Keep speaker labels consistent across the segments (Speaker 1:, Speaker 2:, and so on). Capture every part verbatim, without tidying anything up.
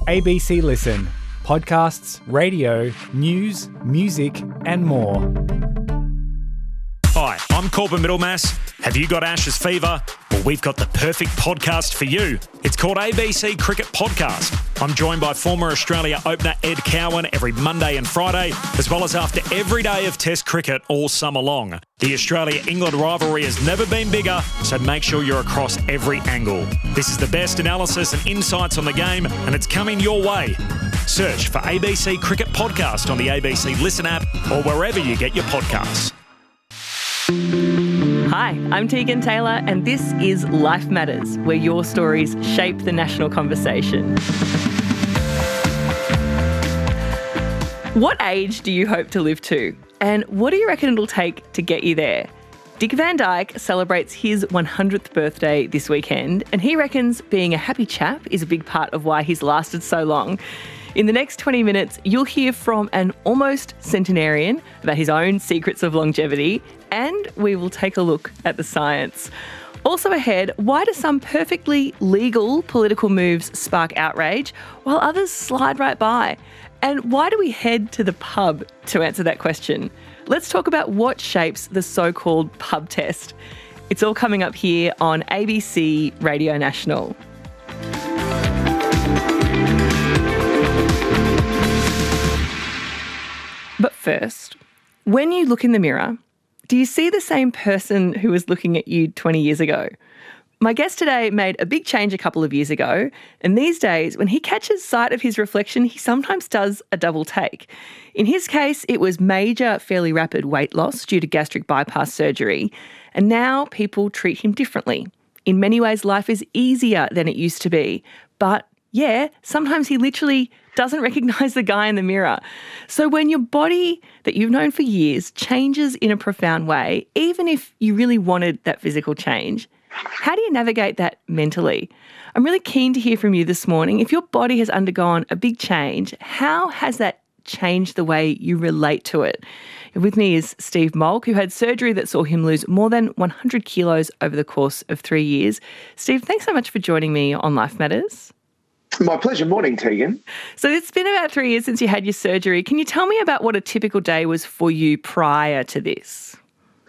Speaker 1: A B C Listen. Podcasts, radio, news, music and more.
Speaker 2: Hi, I'm Corbin Middlemass. Have you got Ashes fever? Well, we've got the perfect podcast for you. It's called A B C Cricket Podcast. I'm joined by former Australia opener Ed Cowan every Monday and Friday, as well as after every day of Test cricket all summer long. The Australia-England rivalry has never been bigger, so make sure you're across every angle. This is the best analysis and insights on the game, and it's coming your way. Search for A B C Cricket Podcast on the A B C Listen app or wherever you get your podcasts.
Speaker 3: Hi, I'm Tegan Taylor and this is Life Matters, where your stories shape the national conversation. What age do you hope to live to? And what do you reckon it'll take to get you there? Dick Van Dyke celebrates his one hundredth birthday this weekend, and he reckons being a happy chap is a big part of why he's lasted so long. In the next twenty minutes, you'll hear from an almost centenarian about his own secrets of longevity, and we will take a look at the science. Also ahead, why do some perfectly legal political moves spark outrage while others slide right by? And why do we head to the pub to answer that question? Let's talk about what shapes the so-called pub test. It's all coming up here on A B C Radio National. But first, when you look in the mirror, do you see the same person who was looking at you twenty years ago? My guest today made a big change a couple of years ago, and these days, when he catches sight of his reflection, he sometimes does a double take. In his case, it was major, fairly rapid weight loss due to gastric bypass surgery, and now people treat him differently. In many ways, life is easier than it used to be, but yeah, sometimes he literally doesn't recognise the guy in the mirror. So when your body that you've known for years changes in a profound way, even if you really wanted that physical change, how do you navigate that mentally? I'm really keen to hear from you this morning. If your body has undergone a big change, how has that changed the way you relate to it? With me is Steve Molk, who had surgery that saw him lose more than one hundred kilos over the course of three years. Steve, thanks so much for joining me on Life Matters.
Speaker 4: My pleasure. Morning, Tegan.
Speaker 3: So it's been about three years since you had your surgery. Can you tell me about what a typical day was for you prior to this?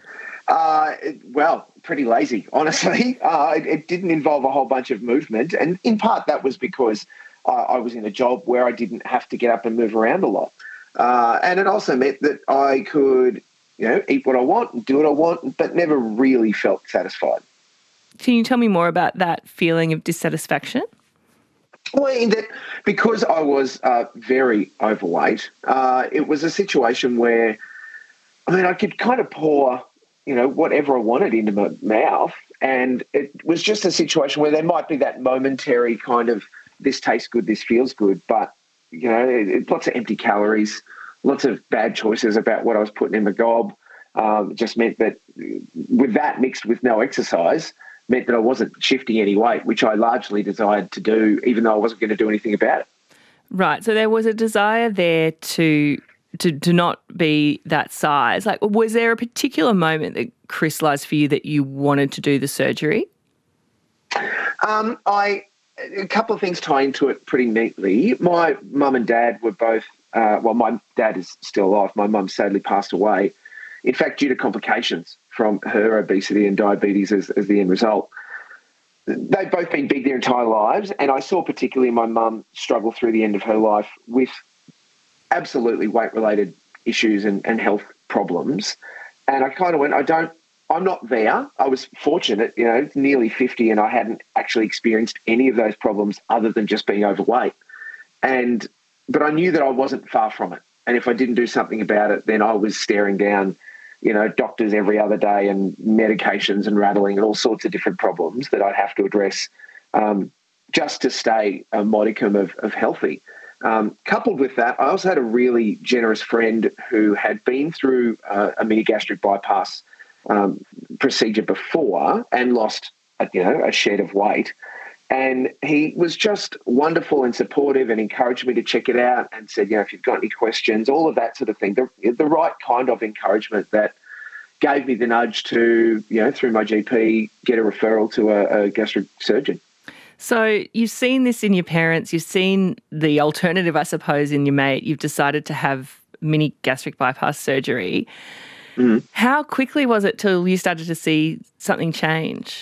Speaker 4: Uh, it, well, pretty lazy, honestly. Uh, it, it didn't involve a whole bunch of movement. And in part, that was because uh, I was in a job where I didn't have to get up and move around a lot. Uh, and it also meant that I could, you know, eat what I want and do what I want, but never really felt satisfied.
Speaker 3: Can you tell me more about that feeling of dissatisfaction?
Speaker 4: Well, in that because I was uh, very overweight, uh, it was a situation where, I mean, I could kind of pour, you know, whatever I wanted into my mouth, and it was just a situation where there might be that momentary kind of, this tastes good, this feels good, but, you know, it, it, lots of empty calories, lots of bad choices about what I was putting in the gob. Um, just meant that with that mixed with no exercise, meant that I wasn't shifting any weight, which I largely desired to do, even though I wasn't going to do anything about it.
Speaker 3: Right. So there was a desire there to to to not be that size. Like, was there a particular moment that crystallised for you that you wanted to do the surgery?
Speaker 4: Um, I a couple of things tie into it pretty neatly. My mum and dad were both, uh, well, my dad is still alive. My mum sadly passed away, in fact, due to complications from her obesity and diabetes as, as the end result. They've both been big their entire lives, and I saw particularly my mum struggle through the end of her life with absolutely weight-related issues and, and health problems. And I kind of went, I don't, I'm not there. I was fortunate, you know, nearly fifty, and I hadn't actually experienced any of those problems other than just being overweight. And but I knew that I wasn't far from it. And if I didn't do something about it, then I was staring down, you know, doctors every other day and medications and rattling and all sorts of different problems that I'd have to address um, just to stay a modicum of, of healthy. Um, coupled with that, I also had a really generous friend who had been through uh, a mini gastric bypass um, procedure before and lost, a, you know, a shed of weight. And he was just wonderful and supportive and encouraged me to check it out and said, you know, if you've got any questions, all of that sort of thing, the, the right kind of encouragement that gave me the nudge to, you know, through my G P, get a referral to a, a gastric surgeon.
Speaker 3: So you've seen this in your parents, you've seen the alternative, I suppose, in your mate. You've decided to have mini gastric bypass surgery.
Speaker 4: Mm.
Speaker 3: How quickly was it till you started to see something change?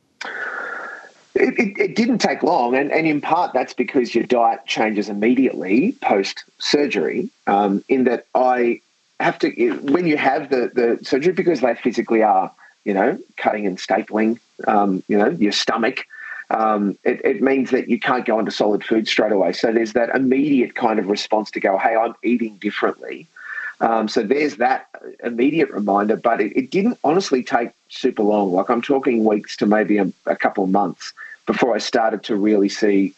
Speaker 4: It, it, it didn't take long, and, and in part that's because your diet changes immediately post-surgery, um, in that I have to, when you have the, the surgery, because they physically are, you know, cutting and stapling, um, you know, your stomach, um, it, it means that you can't go into solid food straight away. So there's that immediate kind of response to go, hey, I'm eating differently. Um, so there's that immediate reminder, but it, it didn't honestly take super long. Like I'm talking weeks to maybe a, a couple of months before I started to really see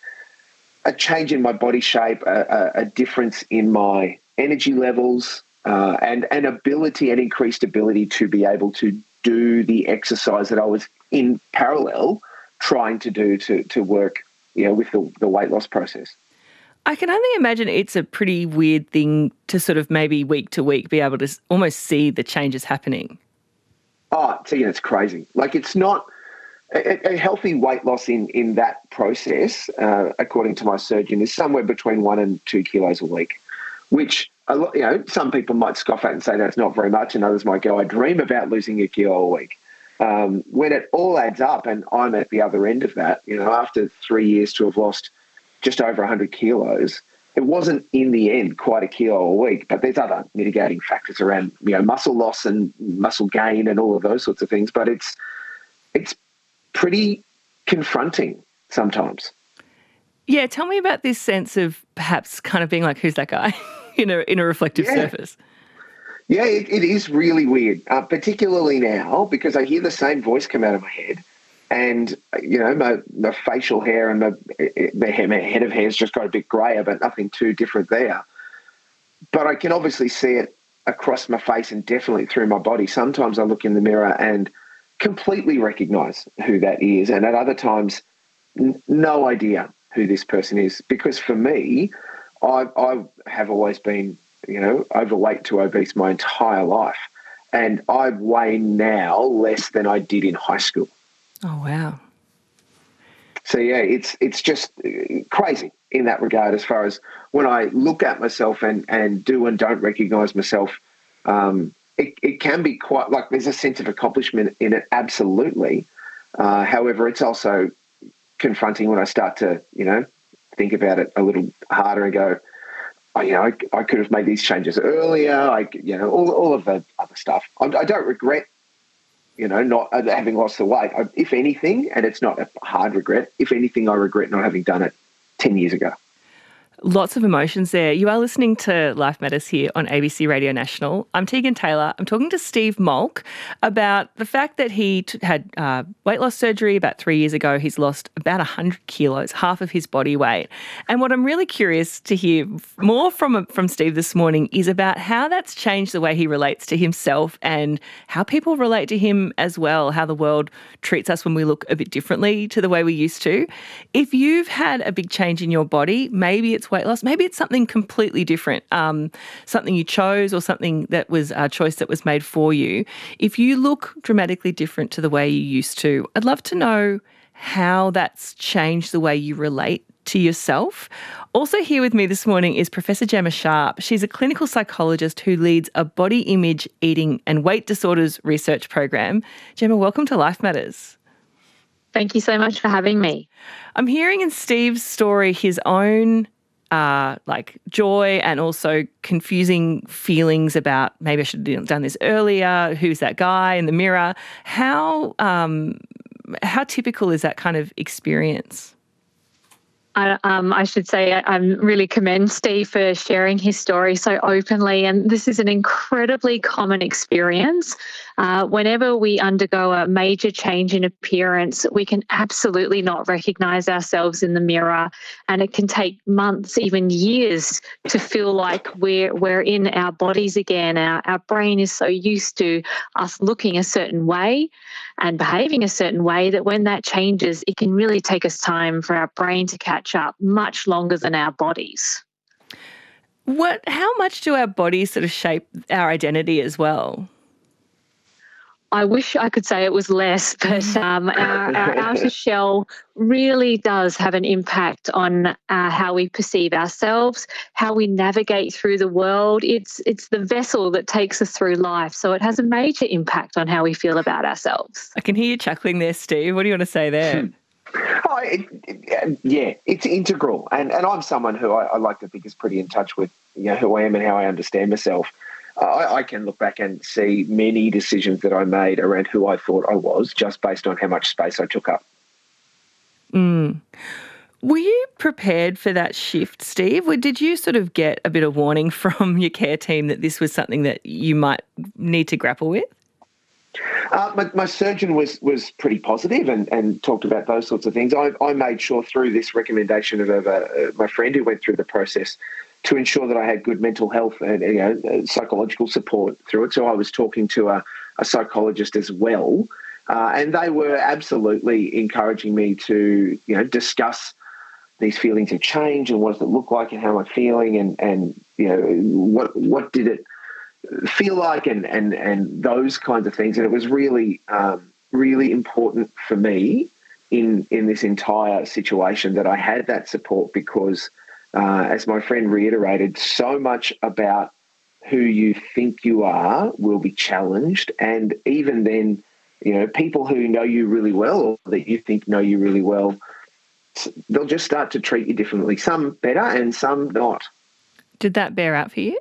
Speaker 4: a change in my body shape, a, a, a difference in my energy levels, uh, and an ability, an increased ability to be able to do the exercise that I was in parallel trying to do to to work, you know, with the, the weight loss process.
Speaker 3: I can only imagine it's a pretty weird thing to sort of maybe week to week be able to almost see the changes happening.
Speaker 4: Oh, so, you know, it's crazy. Like it's not a, a healthy weight loss in, in that process, uh, according to my surgeon, is somewhere between one and two kilos a week, which, a lot, you know, some people might scoff at and say that's not very much, and others might go, I dream about losing a kilo a week. Um, when it all adds up, and I'm at the other end of that, you know, after three years to have lost just over one hundred kilos, it wasn't in the end quite a kilo a week, but there's other mitigating factors around, you know, muscle loss and muscle gain and all of those sorts of things. But it's it's pretty confronting sometimes.
Speaker 3: Yeah, tell me about this sense of perhaps kind of being like, who's that guy, you know, in a reflective
Speaker 4: yeah.
Speaker 3: surface.
Speaker 4: Yeah, it, it is really weird, uh, particularly now because I hear the same voice come out of my head, and you know my, my facial hair and my, the hair, my head of hair's just got a bit greyer, but nothing too different there. But I can obviously see it across my face and definitely through my body. Sometimes I look in the mirror and completely recognise who that is, and at other times, n- no idea who this person is. Because for me, I, I have always been, you know, overweight to obese my entire life. And I weigh now less than I did in high school.
Speaker 3: Oh, wow.
Speaker 4: So, yeah, it's it's just crazy in that regard as far as when I look at myself and, and do and don't recognise myself, um, it, it can be quite, like there's a sense of accomplishment in it, absolutely. Uh, however, it's also confronting when I start to, you know, think about it a little harder and go, oh, you know, I, I could have made these changes earlier. I, you know, all all of the other stuff. I, I don't regret, you know, not having lost the weight. I, if anything, and it's not a hard regret, if anything, I regret not having done it ten years ago.
Speaker 3: Lots of emotions there. You are listening to Life Matters here on A B C Radio National. I'm Tegan Taylor. I'm talking to Steve Molk about the fact that he t- had uh, weight loss surgery about three years ago. He's lost about one hundred kilos, half of his body weight. And what I'm really curious to hear more from from Steve this morning is about how that's changed the way he relates to himself and how people relate to him as well, how the world treats us when we look a bit differently to the way we used to. If you've had a big change in your body, maybe it's weight loss, maybe it's something completely different, um, something you chose or something that was a choice that was made for you. If you look dramatically different to the way you used to, I'd love to know how that's changed the way you relate to yourself. Also here with me this morning is Professor Gemma Sharp. She's a clinical psychologist who leads a body image, eating and weight disorders research program. Gemma, welcome to Life Matters.
Speaker 5: Thank you so much for having me.
Speaker 3: I'm hearing in Steve's story his own Uh, like joy and also confusing feelings about maybe I should have done this earlier, who's that guy in the mirror. How um, how typical is that kind of experience?
Speaker 5: I, um, I should say I, I really commend Steve for sharing his story so openly, and this is an incredibly common experience. Uh, whenever we undergo a major change in appearance, we can absolutely not recognise ourselves in the mirror, and it can take months, even years, to feel like we're we're in our bodies again. Our, our brain is so used to us looking a certain way and behaving a certain way that when that changes, it can really take us time for our brain to catch up, much longer than our bodies.
Speaker 3: What? How much do our bodies sort of shape our identity as well?
Speaker 5: I wish I could say it was less, but um, our, our outer shell really does have an impact on uh, how we perceive ourselves, how we navigate through the world. It's it's the vessel that takes us through life, so it has a major impact on how we feel about ourselves.
Speaker 3: I can hear you chuckling there, Steve. What do you want to say there?
Speaker 4: Oh, it, it, yeah, it's integral. And and I'm someone who I, I like to think is pretty in touch with, you know, who I am and how I understand myself. I, I can look back and see many decisions that I made around who I thought I was just based on how much space I took up.
Speaker 3: Mm. Were you prepared for that shift, Steve? Or did you sort of get a bit of warning from your care team that this was something that you might need to grapple with?
Speaker 4: Uh, my, my surgeon was was pretty positive and, and talked about those sorts of things. I, I made sure through this recommendation of, of uh, my friend who went through the process to ensure that I had good mental health and, you know, psychological support through it. So I was talking to a, a psychologist as well, uh, and they were absolutely encouraging me to, you know, discuss these feelings of change and what does it look like and how am I feeling and, and you know, what what did it feel like and, and, and those kinds of things. And it was really, um, really important for me in, in this entire situation that I had that support because, uh, as my friend reiterated, so much about who you think you are will be challenged. And even then, you know, people who know you really well or that you think know you really well, they'll just start to treat you differently, some better and some not.
Speaker 3: Did that bear out for you?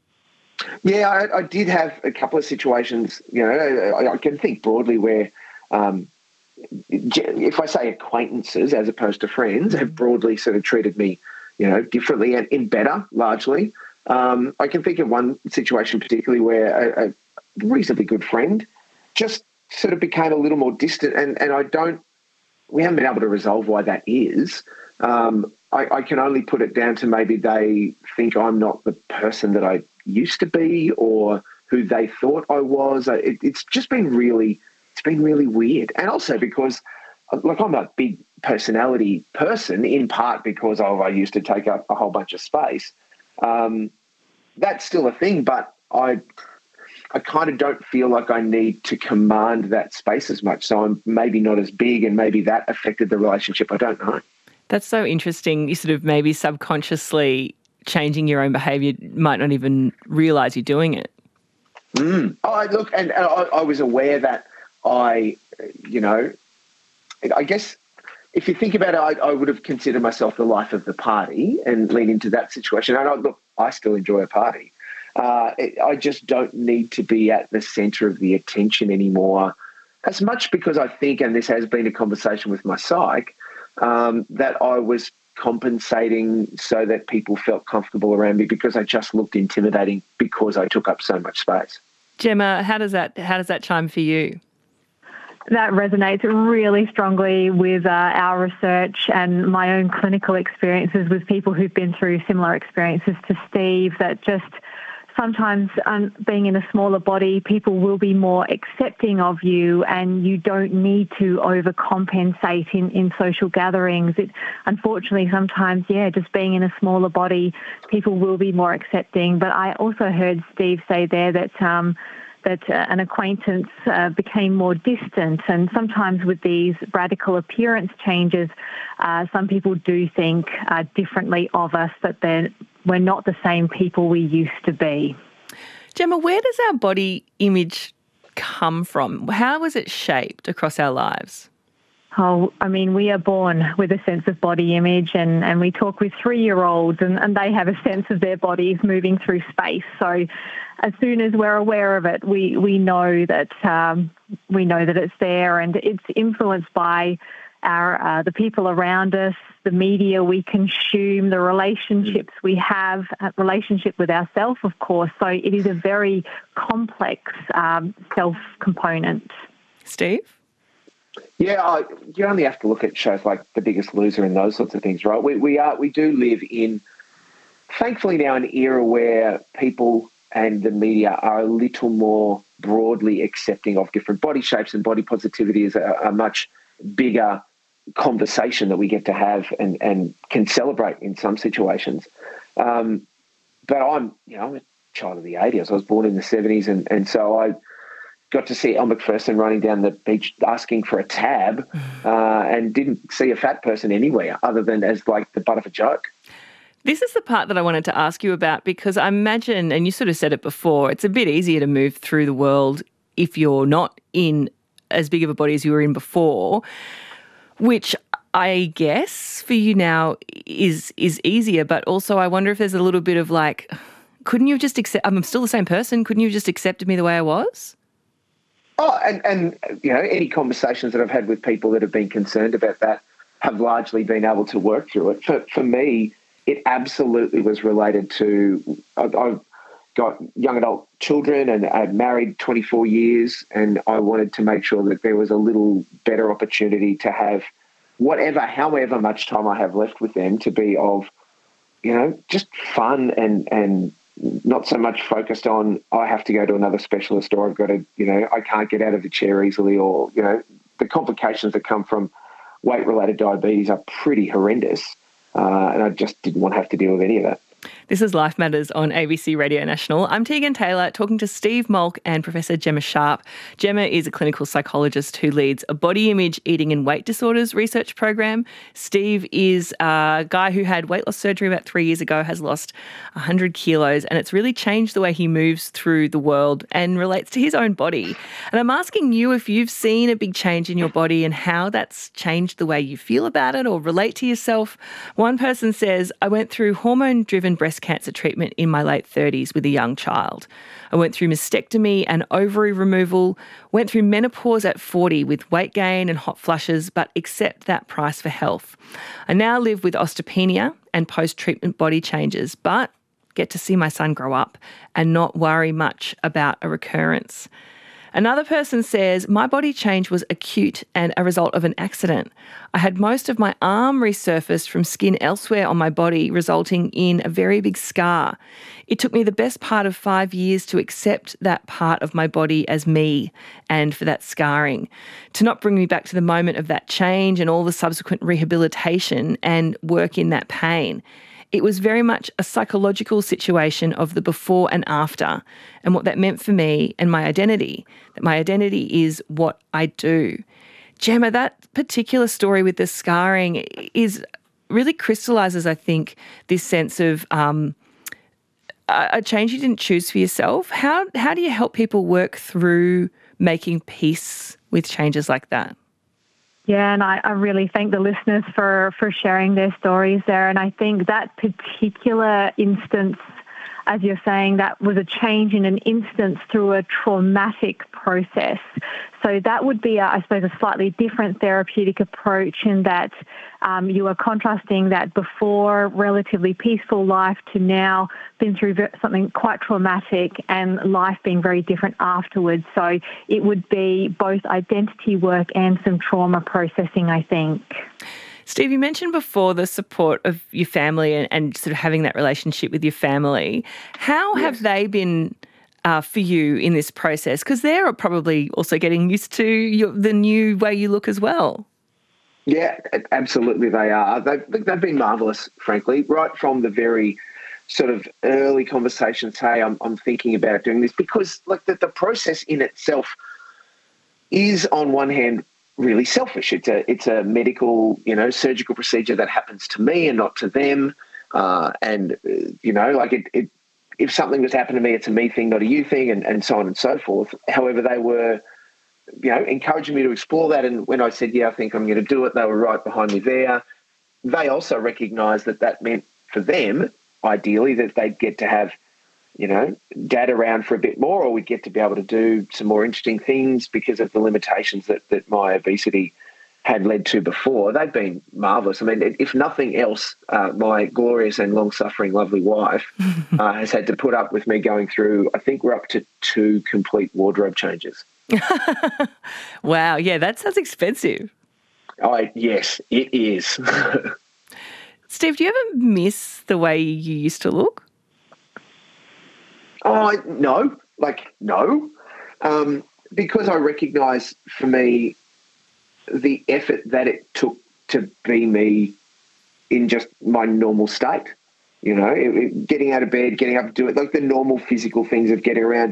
Speaker 4: Yeah, I, I did have a couple of situations, you know, I, I can think broadly where um, if I say acquaintances as opposed to friends have broadly sort of treated me, you know, differently and in better, largely. Um, I can think of one situation particularly where a, a reasonably good friend just sort of became a little more distant and, and I don't, we haven't been able to resolve why that is. Um, I, I can only put it down to maybe they think I'm not the person that I used to be or who they thought I was. It, it's just been really, it's been really weird. And also because, like, I'm a big personality person in part because of I used to take up a whole bunch of space. Um, that's still a thing, but I I kind of don't feel like I need to command that space as much. So I'm maybe not as big and maybe that affected the relationship. I don't know.
Speaker 3: That's so interesting. You sort of maybe subconsciously changing your own behaviour, might not even realise you're doing it.
Speaker 4: Mm. Oh, look, and, and I, I was aware that I, you know, I guess if you think about it, I, I would have considered myself the life of the party and lean into that situation. And I, look, I still enjoy a party. Uh, it, I just don't need to be at the centre of the attention anymore, as much because I think, and this has been a conversation with my psych, um, that I was compensating so that people felt comfortable around me because I just looked intimidating because I took up so much space.
Speaker 3: Gemma, how does that how does that chime for you?
Speaker 6: That resonates really strongly with uh, our research and my own clinical experiences with people who've been through similar experiences to Steve, that just sometimes um, being in a smaller body, people will be more accepting of you and you don't need to overcompensate in, in social gatherings. It, unfortunately, sometimes, yeah, just being in a smaller body, people will be more accepting. But I also heard Steve say there that um, that uh, an acquaintance uh, became more distant. And sometimes with these radical appearance changes, uh, some people do think uh, differently of us, that they're we're not the same people we used to be.
Speaker 3: Gemma, where does our body image come from? How was it shaped across our lives?
Speaker 6: Oh, I mean, we are born with a sense of body image, and, and we talk with three-year-olds and, and they have a sense of their bodies moving through space. So as soon as we're aware of it, we, we know that um, we know that it's there, and it's influenced by our uh, the people around us, the media we consume, the relationships we have, a relationship with ourselves, of course. So it is a very complex um, self-component.
Speaker 3: Steve?
Speaker 4: Yeah, I, you only have to look at shows like The Biggest Loser and those sorts of things, right? We we are we do live in, thankfully now, an era where people and the media are a little more broadly accepting of different body shapes, and body positivity is a, a much bigger conversation that we get to have and, and can celebrate in some situations. Um, but I'm, you know, I'm a child of the eighties. I was born in the seventies, and, and so I got to see Elle Macpherson running down the beach asking for a tab uh, and didn't see a fat person anywhere other than as like the butt of a joke.
Speaker 3: This is the part that I wanted to ask you about, because I imagine, and you sort of said it before, it's a bit easier to move through the world if you're not in as big of a body as you were in before, which I guess for you now is is easier. But also I wonder if there's a little bit of like, couldn't you have just accept, I'm still the same person, couldn't you have just accepted me the way I was?
Speaker 4: Oh, and, and, you know, any conversations that I've had with people that have been concerned about that have largely been able to work through it. For, for me, it absolutely was related to, I've, I've got young adult children and I'd married twenty-four years, and I wanted to make sure that there was a little better opportunity to have whatever, however much time I have left with them, to be of, you know, just fun and, and, not so much focused on, I have to go to another specialist, or I've got to, you know, I can't get out of the chair easily, or, you know, the complications that come from weight-related diabetes are pretty horrendous. Uh, and I just didn't want to have to deal with any of that.
Speaker 3: This is Life Matters on A B C Radio National. I'm Tegan Taylor, talking to Steve Molk and Professor Gemma Sharp. Gemma is a clinical psychologist who leads a body image, eating and weight disorders research program. Steve is a guy who had weight loss surgery about three years ago, has lost one hundred kilos, and it's really changed the way he moves through the world and relates to his own body. And I'm asking you if you've seen a big change in your body and how that's changed the way you feel about it or relate to yourself. One person says, I went through hormone-driven breast cancer treatment in my late thirties with a young child. I went through mastectomy and ovary removal, went through menopause at forty with weight gain and hot flushes, but accept that price for health. I now live with osteopenia and post-treatment body changes, but get to see my son grow up and not worry much about a recurrence. Another person says, my body change was acute and a result of an accident. I had most of my arm resurfaced from skin elsewhere on my body, resulting in a very big scar. It took me the best part of five years to accept that part of my body as me and for that scarring, to not bring me back to the moment of that change and all the subsequent rehabilitation and work in that pain. It was very much a psychological situation of the before and after, and what that meant for me and my identity, that my identity is what I do. Gemma, that particular story with the scarring is really crystallises, I think, this sense of um, a change you didn't choose for yourself. How, how do you help people work through making peace with changes like that?
Speaker 6: Yeah, and I, I really thank the listeners for, for sharing their stories there. And I think that particular instance, as you're saying, that was a change in an instance through a traumatic process. So that would be, a, I suppose, a slightly different therapeutic approach in that um, you are contrasting that before relatively peaceful life to now been through something quite traumatic and life being very different afterwards. So it would be both identity work and some trauma processing, I think.
Speaker 3: Steve, you mentioned before the support of your family and, and sort of having that relationship with your family. How yes. have they been uh, for you in this process? Because they're probably also getting used to your, the new way you look as well.
Speaker 4: Yeah, absolutely they are. They've, they've been marvellous, frankly, right from the very sort of early conversations, hey, I'm, I'm thinking about doing this, because like the, the process in itself is on one hand really selfish. It's a it's a medical, you know, surgical procedure that happens to me and not to them. Uh, and, uh, you know, like it, it, if something was happening to me, it's a me thing, not a you thing, and, and so on and so forth. However, they were, you know, encouraging me to explore that. And when I said, yeah, I think I'm going to do it, they were right behind me there. They also recognised that that meant for them, ideally, that they'd get to have, you know, dad around for a bit more, or we'd get to be able to do some more interesting things because of the limitations that, that my obesity had led to before. They've been marvellous. I mean, if nothing else, uh, my glorious and long-suffering lovely wife uh, has had to put up with me going through, I think we're up to two complete wardrobe changes.
Speaker 3: Wow, yeah, that sounds expensive.
Speaker 4: Oh, yes, it is.
Speaker 3: Steve, do you ever miss the way you used to look?
Speaker 4: Oh, no, like, no. Um, because I recognise, for me, the effort that it took to be me in just my normal state, you know, it, it, getting out of bed, getting up to do it, like the normal physical things of getting around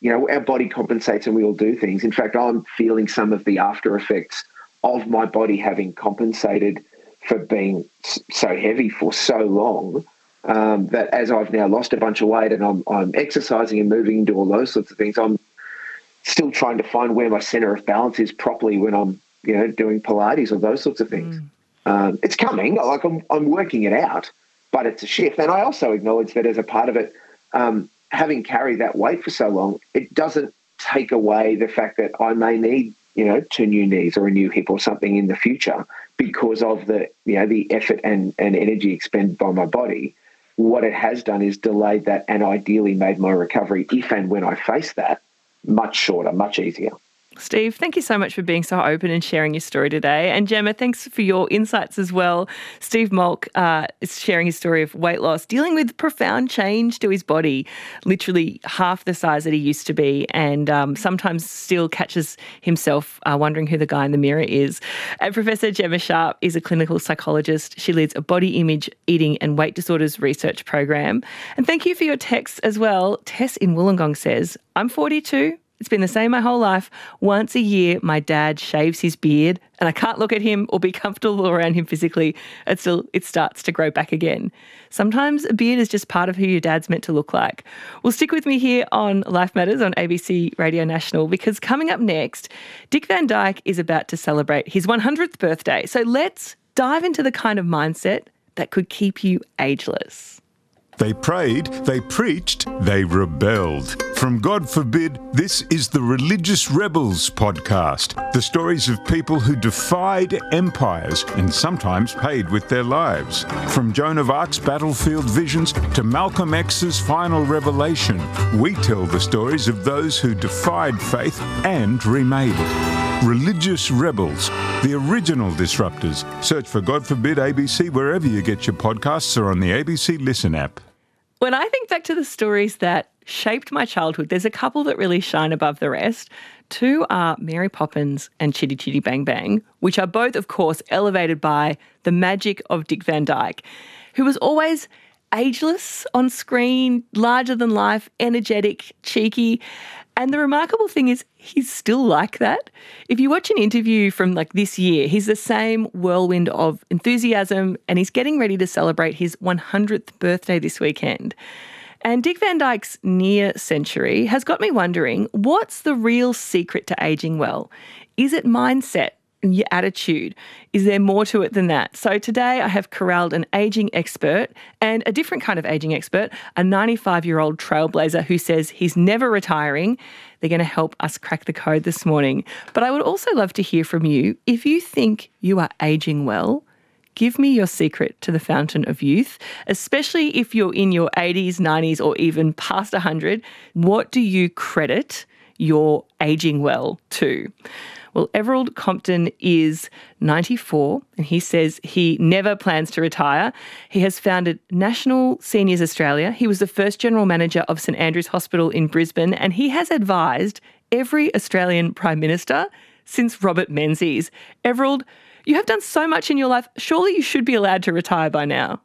Speaker 4: you know, our body compensates and we all do things. In fact, I'm feeling some of the after effects of my body having compensated for being so heavy for so long, um, that as I've now lost a bunch of weight and I'm, I'm exercising and moving and do all those sorts of things, I'm still trying to find where my center of balance is properly when I'm, you know, doing Pilates or those sorts of things. Mm. Um, it's coming, like I'm, I'm working it out, but it's a shift. And I also acknowledge that as a part of it, um, having carried that weight for so long, it doesn't take away the fact that I may need, you know, two new knees or a new hip or something in the future because of the, you know, the effort and, and energy expended by my body. What it has done is delayed that and ideally made my recovery, if and when I face that, much shorter, much easier.
Speaker 3: Steve, thank you so much for being so open and sharing your story today. And Gemma, thanks for your insights as well. Steve Malk uh, is sharing his story of weight loss, dealing with profound change to his body, literally half the size that he used to be, and um, sometimes still catches himself uh, wondering who the guy in the mirror is. And Professor Gemma Sharp is a clinical psychologist. She leads a body image, eating and weight disorders research program. And thank you for your texts as well. Tess in Wollongong says, I'm forty-two. It's been the same my whole life. Once a year, my dad shaves his beard and I can't look at him or be comfortable around him physically until it starts to grow back again. Sometimes a beard is just part of who your dad's meant to look like. Well, stick with me here on Life Matters on A B C Radio National, because coming up next, Dick Van Dyke is about to celebrate his one hundredth birthday. So let's dive into the kind of mindset that could keep you ageless.
Speaker 7: They prayed, they preached, they rebelled. From God Forbid, this is the Religious Rebels podcast. The stories of people who defied empires and sometimes paid with their lives. From Joan of Arc's battlefield visions to Malcolm X's final revelation, we tell the stories of those who defied faith and remade it. Religious Rebels, the original disruptors. Search for God Forbid A B C wherever you get your podcasts or on the A B C Listen app.
Speaker 3: When I think back to the stories that shaped my childhood, there's a couple that really shine above the rest. Two are Mary Poppins and Chitty Chitty Bang Bang, which are both, of course, elevated by the magic of Dick Van Dyke, who was always ageless on screen, larger than life, energetic, cheeky. And the remarkable thing is he's still like that. If you watch an interview from like this year, he's the same whirlwind of enthusiasm and he's getting ready to celebrate his one hundredth birthday this weekend. And Dick Van Dyke's near century has got me wondering, what's the real secret to ageing well? Is it mindset? Your attitude? Is there more to it than that? So today I have corralled an ageing expert and a different kind of ageing expert, a ninety-five-year-old trailblazer who says he's never retiring. They're going to help us crack the code this morning. But I would also love to hear from you. If you think you are ageing well, give me your secret to the fountain of youth, especially if you're in your eighties, nineties, or even past one hundred. What do you credit your ageing well to? Well, Everald Compton is ninety-four and he says he never plans to retire. He has founded National Seniors Australia. He was the first general manager of St Andrew's Hospital in Brisbane, and he has advised every Australian Prime Minister since Robert Menzies. Everald, you have done so much in your life. Surely you should be allowed to retire by now.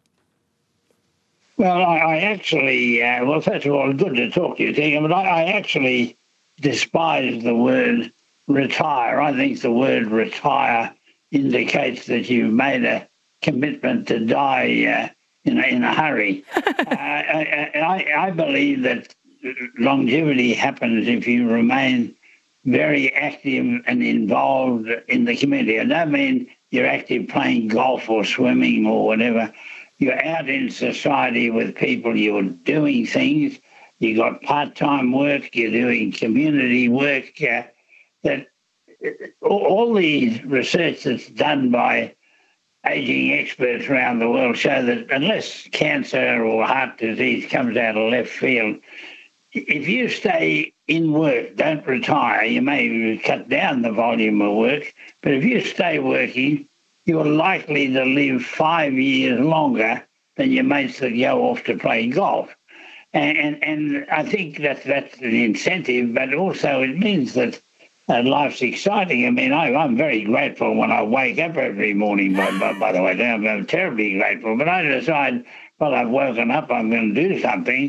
Speaker 8: Well, I, I actually, uh, well, first of all, good to talk to you, Tina, but I, I actually despise the word retire. I think the word retire indicates that you've made a commitment to die uh, in, a, in a hurry. uh, I, I, I believe that longevity happens if you remain very active and involved in the community. I don't mean you're active playing golf or swimming or whatever. You're out in society with people, you're doing things, you've got part-time work, you're doing community work. Uh, that all the research that's done by ageing experts around the world show that unless cancer or heart disease comes out of left field, if you stay in work, don't retire, you may cut down the volume of work, but if you stay working, you're likely to live five years longer than your mates that go off to play golf. And, and, and I think that that's an incentive, but also it means that Uh, life's exciting. I mean, I, I'm very grateful when I wake up every morning, by, by, by the way. I'm, I'm terribly grateful. But I decide, well, I've woken up, I'm going to do something.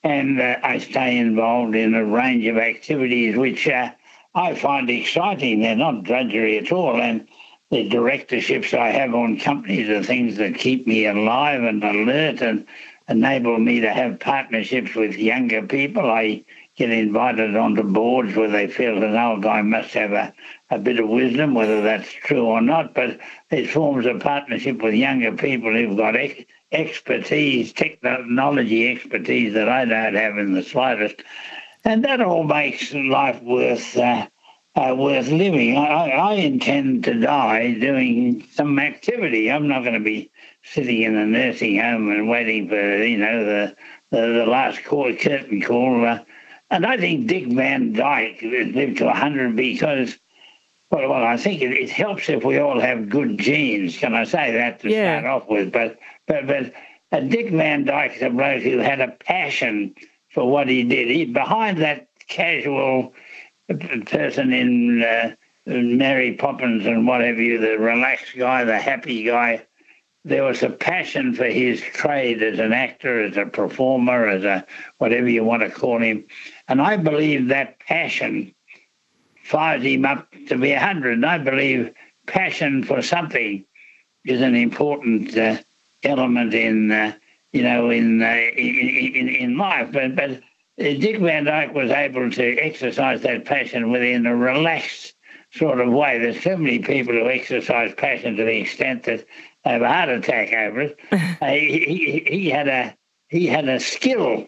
Speaker 8: and uh, I stay involved in a range of activities which uh, I find exciting. They're not drudgery at all, and the directorships I have on companies are things that keep me alive and alert and enable me to have partnerships with younger people. I get invited onto boards where they feel an old guy must have a, a bit of wisdom, whether that's true or not, but it forms a partnership with younger people who've got ex- expertise, technology expertise that I don't have in the slightest. And that all makes life worth uh, uh, worth living. I, I intend to die doing some activity. I'm not going to be sitting in a nursing home and waiting for, you know, the the, the last call, curtain call. Uh, and I think Dick Van Dyke lived to one hundred because, well, well I think it, it helps if we all have good genes. Can I say that to
Speaker 3: Yeah.
Speaker 8: start off with? But but but uh, Dick Van Dyke's a bloke who had a passion for what he did. He, behind that casual person in uh, Mary Poppins and what have you, the relaxed guy, the happy guy, there was a passion for his trade as an actor, as a performer, as a whatever you want to call him. And I believe that passion fired him up to be one hundred. And I believe passion for something is an important uh, element in, uh, you know, in, uh, in, in in life. But, but Dick Van Dyke was able to exercise that passion within a relaxed sort of way. There's so many people who exercise passion to the extent that they have a heart attack over it. uh, he, he, he had a he had a skill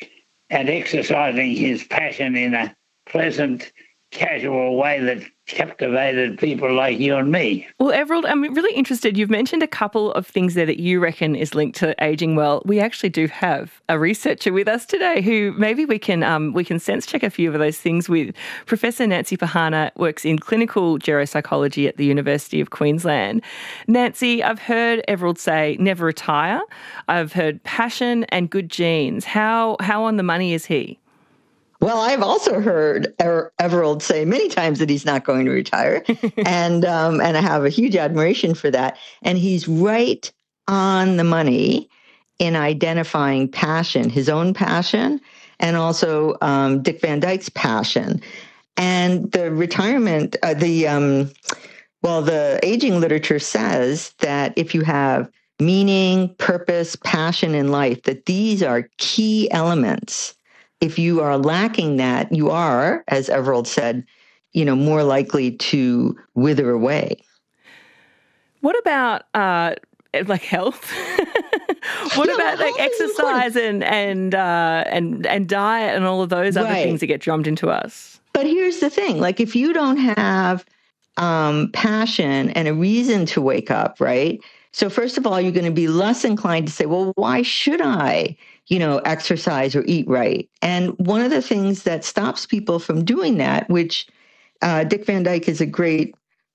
Speaker 8: at exercising his passion in a pleasant, casual way that captivated people like you and me.
Speaker 3: Well, Everald, I'm really interested. You've mentioned a couple of things there that you reckon is linked to ageing well. We actually do have a researcher with us today who maybe we can um, we can sense check a few of those things with. Professor Nancy Pahana works in clinical geropsychology at the University of Queensland. Nancy, I've heard Everald say never retire. I've heard passion and good genes. How how on the money is he?
Speaker 9: Well, I've also heard Ever- Everald say many times that he's not going to retire, and um, and I have a huge admiration for that. And he's right on the money in identifying passion, his own passion, and also um, Dick Van Dyke's passion. And the retirement, uh, the um, well, the aging literature says that if you have meaning, purpose, passion in life, that these are key elements. If you are lacking that, you are, as Everald said, you know, more likely to wither away.
Speaker 3: What about uh, like health? What
Speaker 9: Yeah,
Speaker 3: about
Speaker 9: well,
Speaker 3: like
Speaker 9: health is
Speaker 3: exercise and and uh, and and diet and all of those other
Speaker 9: Right.
Speaker 3: things that get drummed into us?
Speaker 9: But here's the thing, like if you don't have um, passion and a reason to wake up, right? So first of all, you're going to be less inclined to say, well, why should I, you know, exercise or eat right? And one of the things that stops people from doing that, which uh, Dick Van Dyke is a great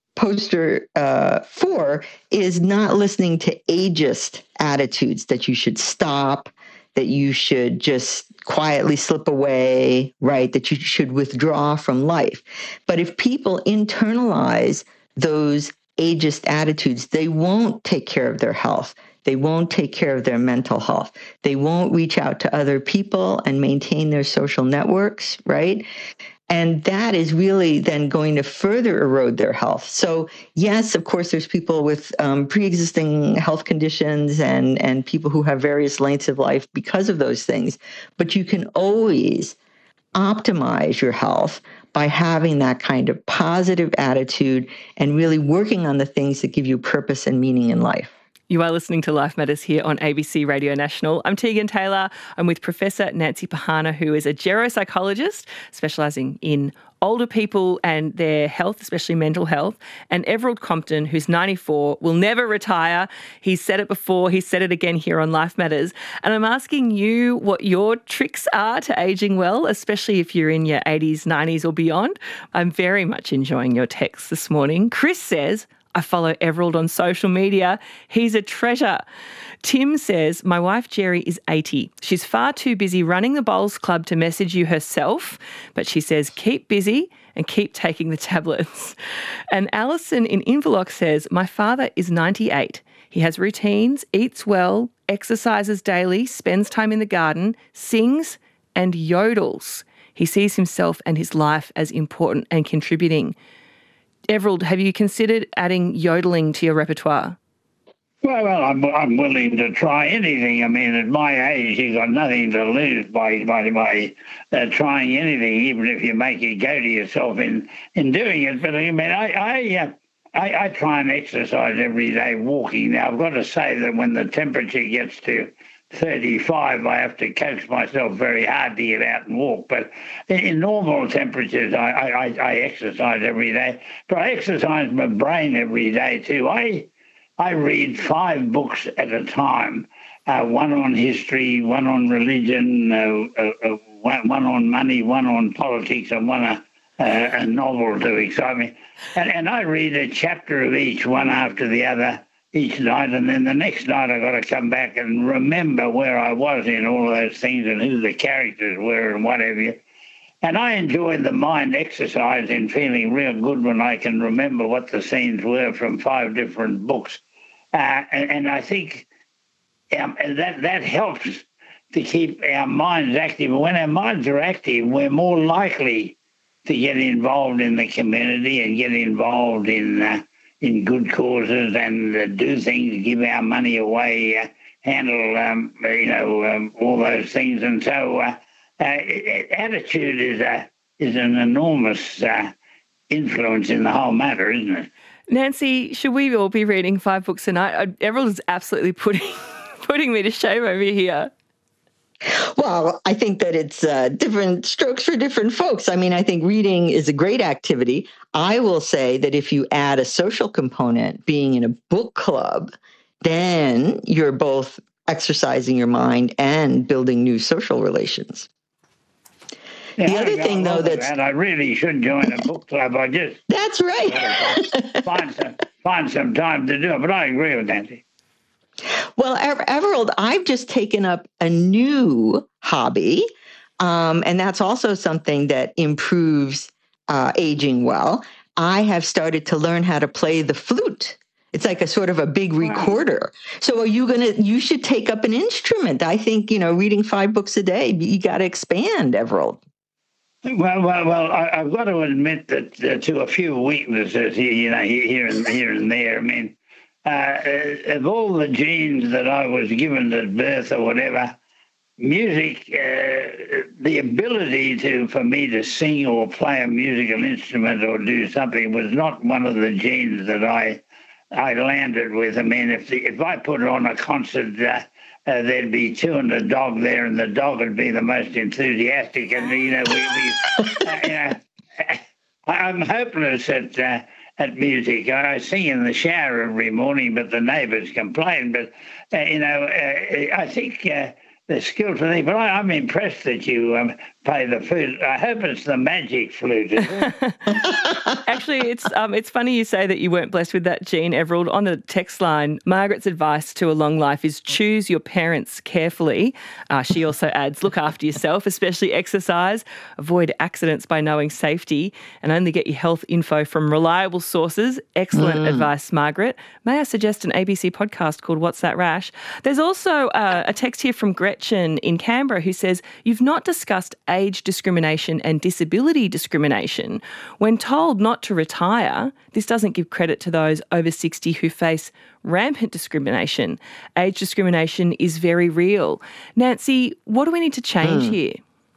Speaker 9: poster uh, for, is not listening to ageist attitudes that you should stop, that you should just quietly slip away, right? That you should withdraw from life. But if people internalize those ageist attitudes, they won't take care of their health. They won't take care of their mental health. They won't reach out to other people and maintain their social networks, right? And that is really then going to further erode their health. So yes, of course, there's people with um, pre-existing health conditions and, and people who have various lengths of life because of those things. But you can always optimize your health by having that kind of positive attitude and really working on the things that give you purpose and meaning in life.
Speaker 3: You are listening to Life Matters here on A B C Radio National. I'm Tegan Taylor. I'm with Professor Nancy Pahana, who is a geropsychologist specialising in older people and their health, especially mental health, and Everald Compton, who's ninety-four, will never retire. He's said it before. He's said it again here on Life Matters. And I'm asking you what your tricks are to ageing well, especially if you're in your eighties, nineties or beyond. I'm very much enjoying your texts this morning. Chris says, I follow Everald on social media. He's a treasure. Tim says, my wife Jerry is eighty. She's far too busy running the bowls club to message you herself, but she says, keep busy and keep taking the tablets. And Alison in Inverloch says, my father is ninety-eight. He has routines, eats well, exercises daily, spends time in the garden, sings, and yodels. He sees himself and his life as important and contributing. Everald, have you considered adding yodeling to your repertoire?
Speaker 8: Well, well, I'm I'm willing to try anything. I mean, at my age, you've got nothing to lose by by by uh, trying anything, even if you make it go to yourself in in doing it. But I mean, I I, uh, I I try and exercise every day, walking. Now, I've got to say that when the temperature gets to thirty-five, I have to coax myself very hard to get out and walk. But in, in normal temperatures, I, I I exercise every day. But I exercise my brain every day too. I I read five books at a time, uh, one on history, one on religion, uh, uh, uh, one, one on money, one on politics, and one a, uh, a novel to excite me. And, and I read a chapter of each, one after the other, each night, and then the next night I've got to come back and remember where I was in all of those things and who the characters were and whatever. And I enjoy the mind exercise in feeling real good when I can remember what the scenes were from five different books. Uh, and, and I think um, that that helps to keep our minds active. When our minds are active, we're more likely to get involved in the community and get involved in uh, in good causes and uh, do things, give our money away, uh, handle um, you know um, all those things. And so uh, uh, attitude is a is an enormous uh, influence in the whole matter, isn't it?
Speaker 3: Nancy, should we all be reading five books a night? Everyone is absolutely putting putting me to shame over here.
Speaker 9: Well, I think that it's uh, different strokes for different folks. I mean, I think reading is a great activity. I will say that if you add a social component, being in a book club, then you're both exercising your mind and building new social relations.
Speaker 8: Yeah,
Speaker 9: the other thing, though, that's...
Speaker 8: that I really should join a book club. I just...
Speaker 9: That's right.
Speaker 8: find, some, find some time to do it, but I agree with Nancy.
Speaker 9: Well, Ever- Everald, I've just taken up a new hobby, um, and that's also something that improves uh, aging well. I have started to learn how to play the flute. It's like a sort of a big recorder. So are you going to, you should take up an instrument. I think, you know, reading five books a day, you got to expand, Everald.
Speaker 8: Well, well, well. I, I've got to admit that uh, to a few weaknesses here, you know, here and here and there. I mean, uh, of all the genes that I was given at birth or whatever, music, uh, the ability to for me to sing or play a musical instrument or do something was not one of the genes that I I landed with. I mean, if the, if I put on a concert. Uh, Uh, there'd be two and a dog there, and the dog would be the most enthusiastic. And you know, we, we uh, you know, I'm hopeless at uh, at music. I sing in the shower every morning, but the neighbours complain. But uh, you know, uh, I think uh, the skill for me. But I, I'm impressed that you um, play the flute. I hope it's the magic flute. Is it?
Speaker 3: Actually, it's um, it's funny you say that you weren't blessed with that gene, Everald. On the text line, Margaret's advice to a long life is choose your parents carefully. Uh, she also adds, look after yourself, especially exercise, avoid accidents by knowing safety, and only get your health info from reliable sources. Excellent mm. advice, Margaret. May I suggest an A B C podcast called What's That Rash? There's also uh, a text here from Gretchen in Canberra who says, you've not discussed age discrimination and disability discrimination. When told not to retire, this doesn't give credit to those over sixty who face rampant discrimination. Age discrimination is very real. Nancy, what do we need to change hmm. here?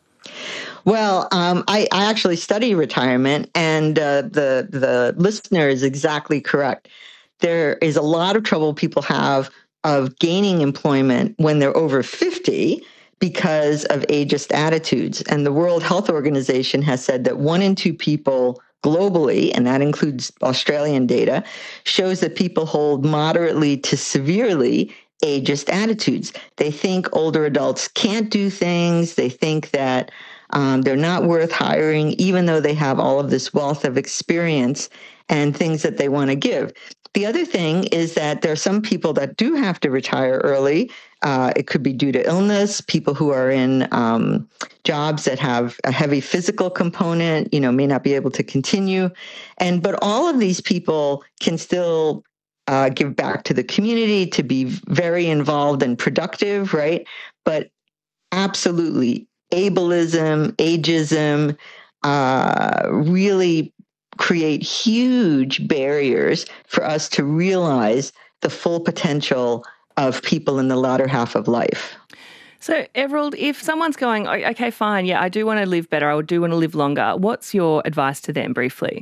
Speaker 9: Well, um, I, I actually study retirement, and uh, the the listener is exactly correct. There is a lot of trouble people have of gaining employment when they're over fifty because of ageist attitudes. And the World Health Organization has said that one in two people globally, and that includes Australian data, shows that people hold moderately to severely ageist attitudes. They think older adults can't do things. They think that um, they're not worth hiring, even though they have all of this wealth of experience and things that they want to give. The other thing is that there are some people that do have to retire early. Uh, it could be due to illness, people who are in um, jobs that have a heavy physical component, you know, may not be able to continue. And but all of these people can still uh, give back to the community, to be very involved and productive, right? But absolutely, ableism, ageism, uh, really create huge barriers for us to realize the full potential of people in the latter half of life.
Speaker 3: So, Everald, if someone's going, okay, fine, yeah, I do want to live better, I do want to live longer, what's your advice to them briefly?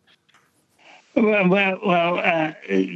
Speaker 8: Well, well, well uh,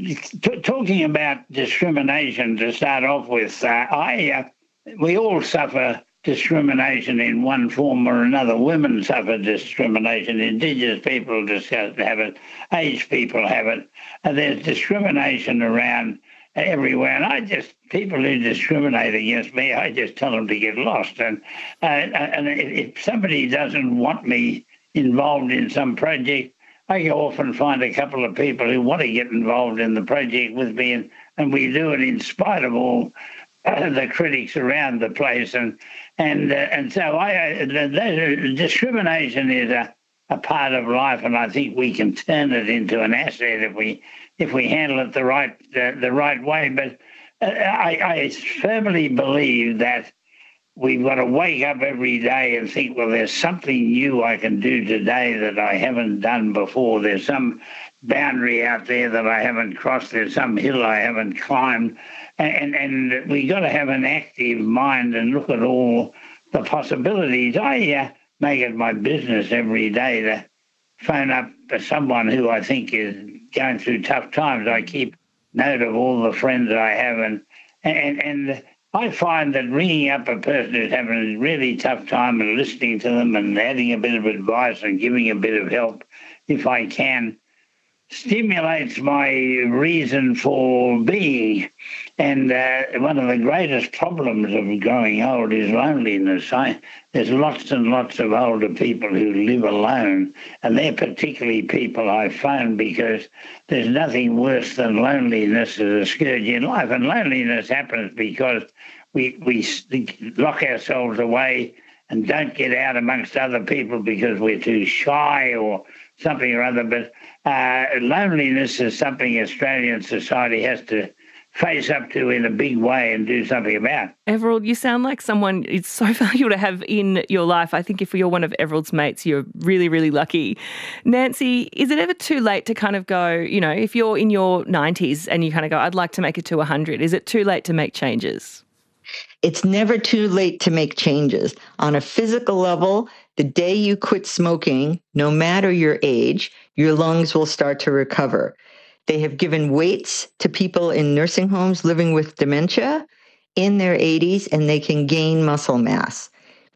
Speaker 8: t- talking about discrimination to start off with, uh, I uh, we all suffer discrimination in one form or another. Women suffer discrimination. Indigenous people have it. Aged people have it. And there's discrimination around everywhere. And I just, people who discriminate against me, I just tell them to get lost. And, uh, and if somebody doesn't want me involved in some project, I can often find a couple of people who want to get involved in the project with me, and, and we do it in spite of all uh, the critics around the place. And and uh, and so I uh, the, the discrimination is a, a part of life, and I think we can turn it into an asset if we if we handle it the right uh, the right way. But uh, I, I firmly believe that we've got to wake up every day and think, well, there's something new I can do today that I haven't done before. There's some boundary out there that I haven't crossed. There's some hill I haven't climbed. And, and, and we got to have an active mind and look at all the possibilities. I uh, make it my business every day to phone up someone who I think is going through tough times. I keep note of all the friends I have, and and and I find that ringing up a person who's having a really tough time and listening to them and adding a bit of advice and giving a bit of help, if I can, stimulates my reason for being. And uh, one of the greatest problems of growing old is loneliness. I, there's lots and lots of older people who live alone, and they're particularly people I phone because there's nothing worse than loneliness as a scourge in life. And loneliness happens because we, we lock ourselves away and don't get out amongst other people because we're too shy or something or other. But uh, loneliness is something Australian society has to face up to in a big way and do something about.
Speaker 3: Everald, you sound like someone it's so valuable to have in your life. I think if you're one of Everald's mates, you're really, really lucky. Nancy, is it ever too late to kind of go, you know, if you're in your nineties and you kind of go, I'd like to make it to one hundred, is it too late to make changes?
Speaker 9: It's never too late to make changes. On a physical level, the day you quit smoking, no matter your age, your lungs will start to recover. They have given weights to people in nursing homes living with dementia in their eighties, and they can gain muscle mass.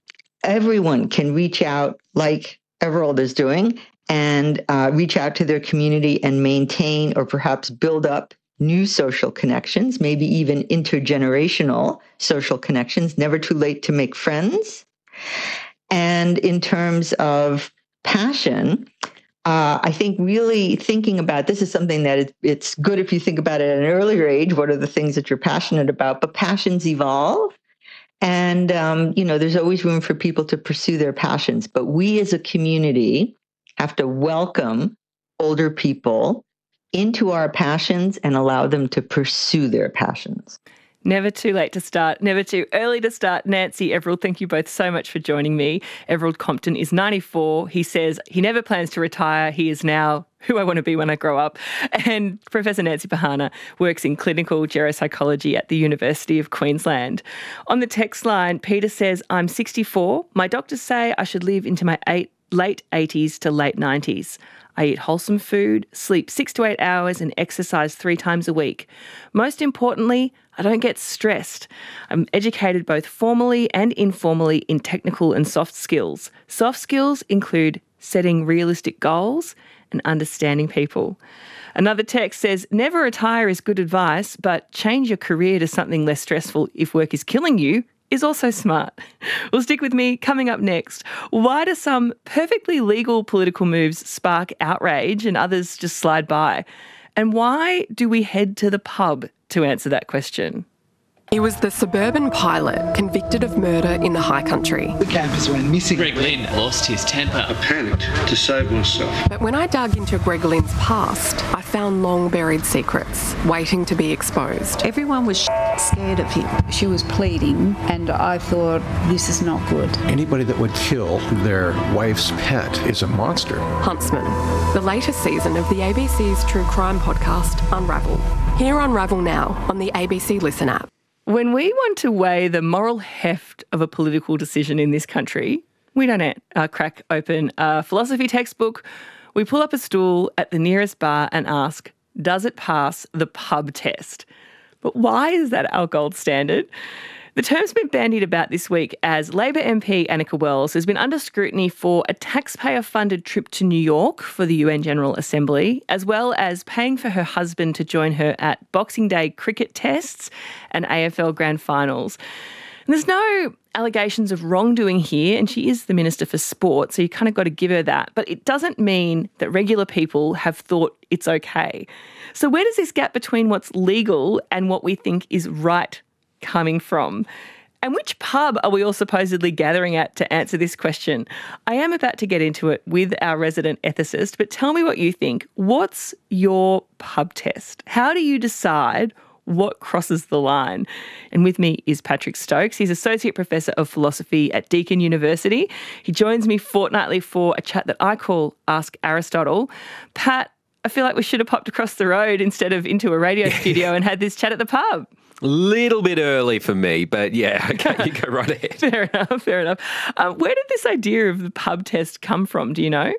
Speaker 9: Everyone can reach out like Everald is doing and uh, reach out to their community and maintain or perhaps build up new social connections, maybe even intergenerational social connections. Never too late to make friends. And in terms of passion, Uh, I think really thinking about this is something that it, it's good if you think about it at an earlier age. What are the things that you're passionate about? But passions evolve. And, um, you know, there's always room for people to pursue their passions. But we as a community have to welcome older people into our passions and allow them to pursue their passions.
Speaker 3: Never too late to start, never too early to start. Nancy, Everald, thank you both so much for joining me. Everald Compton is ninety-four. He says he never plans to retire. He is now who I want to be when I grow up. And Professor Nancy Pahana works in clinical geropsychology at the University of Queensland. On the text line, Peter says, I'm sixty-four. My doctors say I should live into my eight, late eighties to late nineties. I eat wholesome food, sleep six to eight hours and exercise three times a week. Most importantly, I don't get stressed. I'm educated both formally and informally in technical and soft skills. Soft skills include setting realistic goals and understanding people. Another text says, never retire is good advice, but change your career to something less stressful if work is killing you is also smart. Well, stick with me. Coming up next, why do some perfectly legal political moves spark outrage and others just slide by? And why do we head to the pub to answer that question?
Speaker 10: He was the suburban pilot convicted of murder in the high country.
Speaker 11: The campers went missing.
Speaker 12: Greg Lynn lost his temper.
Speaker 11: I panicked to save myself.
Speaker 10: But when I dug into Greg Lynn's past, I found long buried secrets waiting to be exposed.
Speaker 13: Everyone was scared of him. She was pleading, and I thought, this is not good.
Speaker 14: Anybody that would kill their wife's pet is a monster.
Speaker 10: Huntsman, the latest season of the A B C's true crime podcast, Unravel. Hear Unravel now on the A B C Listen app.
Speaker 3: When we want to weigh the moral heft of a political decision in this country, we don't uh, crack open a philosophy textbook. We pull up a stool at the nearest bar and ask, does it pass the pub test? But why is that our gold standard? The term's been bandied about this week as Labor M P Annika Wells has been under scrutiny for a taxpayer-funded trip to New York for the U N General Assembly, as well as paying for her husband to join her at Boxing Day cricket tests and A F L grand finals. And there's no allegations of wrongdoing here, and she is the Minister for Sport, so you kind of got to give her that. But it doesn't mean that regular people have thought it's okay. So where does this gap between what's legal and what we think is right coming from? And which pub are we all supposedly gathering at to answer this question? I am about to get into it with our resident ethicist, but tell me what you think. What's your pub test? How do you decide what crosses the line? And with me is Patrick Stokes. He's Associate Professor of Philosophy at Deakin University. He joins me fortnightly for a chat that I call Ask Aristotle. Pat, I feel like we should have popped across the road instead of into a radio studio and had this chat at the pub.
Speaker 15: Little bit early for me, but yeah, okay, you go right ahead.
Speaker 3: Fair enough, fair enough. Um, where did this idea of the pub test come from? Do you know?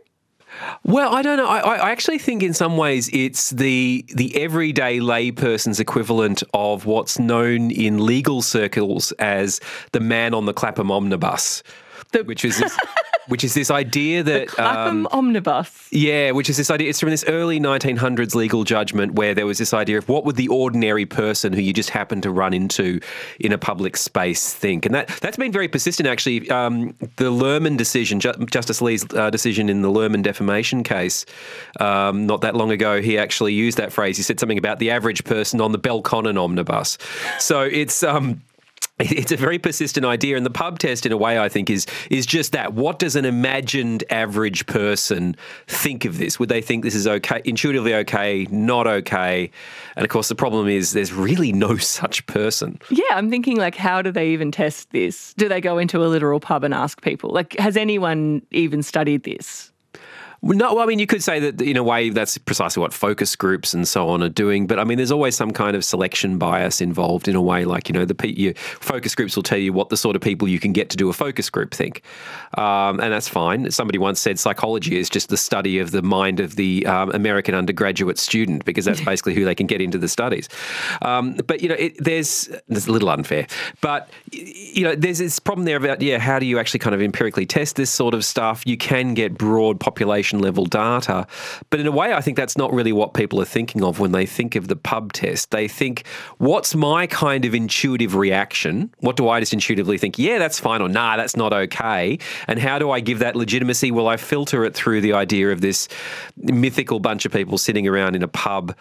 Speaker 15: Well, I don't know. I, I actually think in some ways it's the the everyday layperson's equivalent of what's known in legal circles as the man on the Clapham omnibus, the- which is this, which is this idea that
Speaker 3: the Clapham um, omnibus.
Speaker 15: Yeah, which is this idea. It's from this early nineteen hundreds legal judgment where there was this idea of what would the ordinary person who you just happen to run into in a public space think, and that that's been very persistent. Actually, um, the Lerman decision, Ju- Justice Lee's uh, decision in the Lerman defamation case, um, not that long ago, he actually used that phrase. He said something about the average person on the Belconnen omnibus. So it's. Um, It's a very persistent idea, and the pub test, in a way, I think, is is just that. What does an imagined average person think of this? Would they think this is okay, intuitively okay, not okay? And, of course, the problem is there's really no such person.
Speaker 3: Yeah, I'm thinking, like, how do they even test this? Do they go into a literal pub and ask people? Like, has anyone even studied this?
Speaker 15: No, well, I mean, you could say that in a way that's precisely what focus groups and so on are doing. But I mean, there's always some kind of selection bias involved in a way. Like, you know, the your focus groups will tell you what the sort of people you can get to do a focus group think. Um, and that's fine. Somebody once said psychology is just the study of the mind of the um, American undergraduate student, because that's basically who they can get into the studies. Um, but, you know, it, there's, there's a little unfair. But, you know, there's this problem there about, yeah, how do you actually kind of empirically test this sort of stuff? You can get broad population level data. But in a way, I think that's not really what people are thinking of when they think of the pub test. They think, what's my kind of intuitive reaction? What do I just intuitively think? Yeah, that's fine, or nah, that's not okay. And how do I give that legitimacy? Well, I filter it through the idea of this mythical bunch of people sitting around in a pub